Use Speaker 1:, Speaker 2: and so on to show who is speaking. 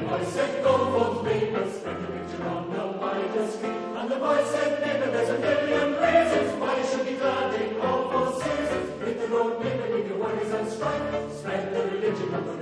Speaker 1: boy said, go forth, neighbor, spread the picture on the widest street. And the boy said, neighbor, there's a million reasons why you should be glad in all four seasons. Hit the road, neighbor, leave your worries and strife. Spread the religion of the